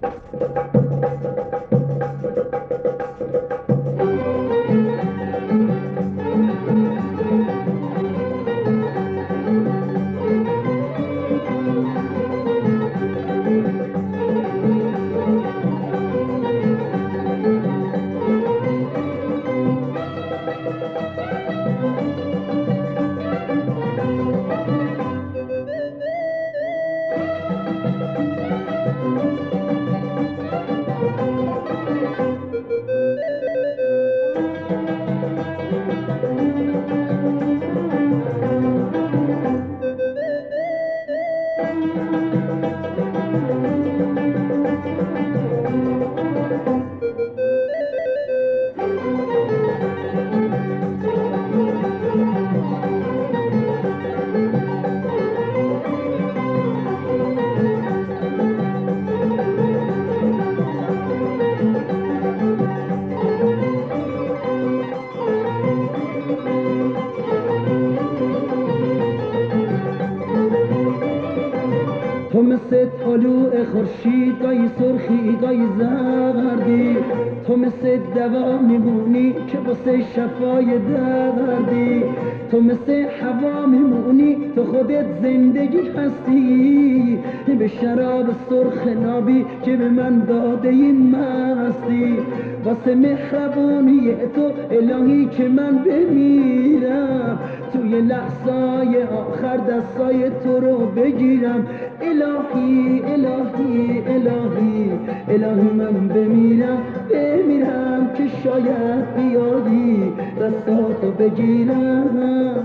تو مثل طلوع خورشید گاهی سرخی گاهی زردی، تو مثل دوا میمونی که واسه شفای دردی، تو مثل هوا میمونی تو خودت زندگی هستی، به شراب سرخ نابی که به من داده ای مستی، واسه مهربونی تو الهی که من بمیرم، توی لحظای آخر دستای تو رو بگیرم. الهی الهی الهی الهی من بمیرم که شاید بیایی دستاتو بگیرم.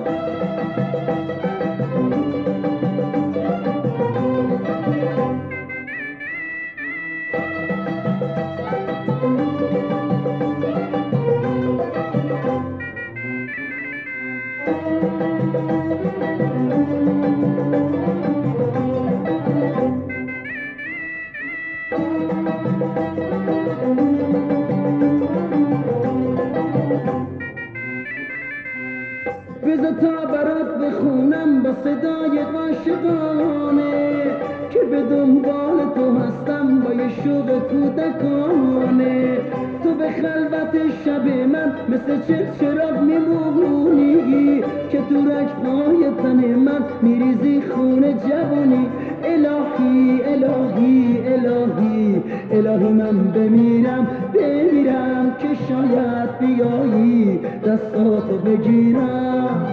بذار تا برات بخونم با صدای عاشقانه که به دنبال تو هستم با یه شوق کودکانه. تو به خلوت شب من مثل چراغ میمونی که تو رگ‌های تن من میریزی خون جوانی. الهی الهی الهی الهی من بمیرم که شاید بیایی دستاتو بگیرم.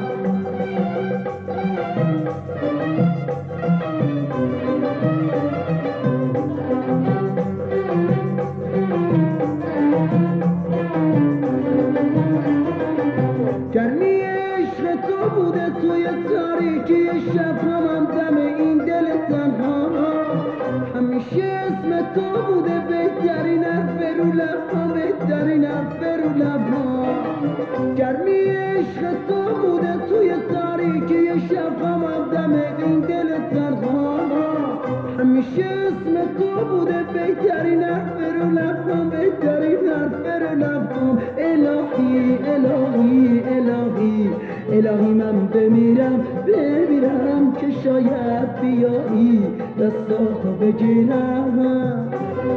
گرمی عشق تو بوده توی تاریکی شب هم دم این دل تنها، همیشه اسم تو بوده بهترین حرف رو لبها، بهترین حرف رو لبها. گرمی عشق تو بوده توی تاریکی شب هم دم این دل تنها، همیشه اسم تو بوده بهترین حرف رو لبها، بهترین حرف رو لبها. الهی الهی الهی الهی من بمیرم که شاید بیایی دستاتو بگیرم.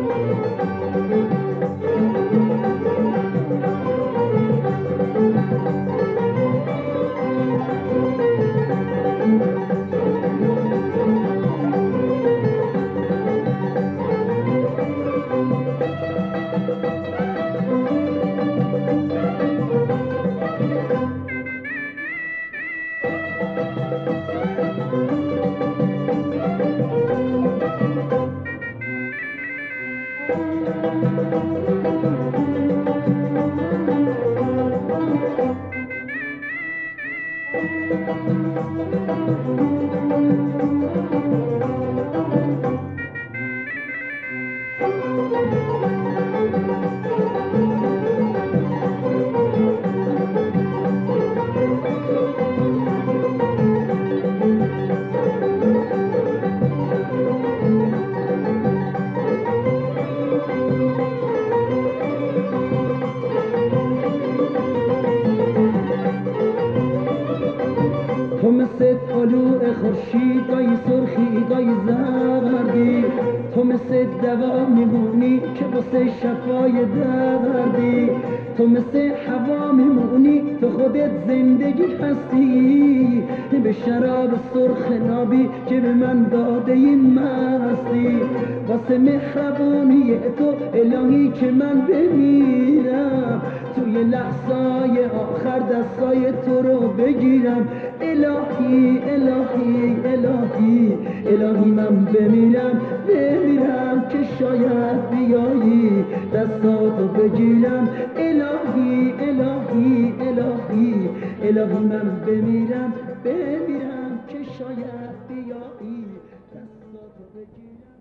تو مثل طلوع خورشید گاهی سرخی گاهی زردی، تو مثل دوا میمونی که واسه شفای دردی، تو مثل هوا میمونی تو خودت زندگی هستی، به شراب سرخ نابی که به من داده این مستی، واسه مهربونی تو الهی که من بمیرم، توی لحظای آخر دستای تو رو بگیرم، الهی الهی الهی الهی من بمیرم که شاید بیایی دستاتو بگیرم، الهی الهی الهی الهی من بمیرم که شاید بیایی دستاتو بگیرم.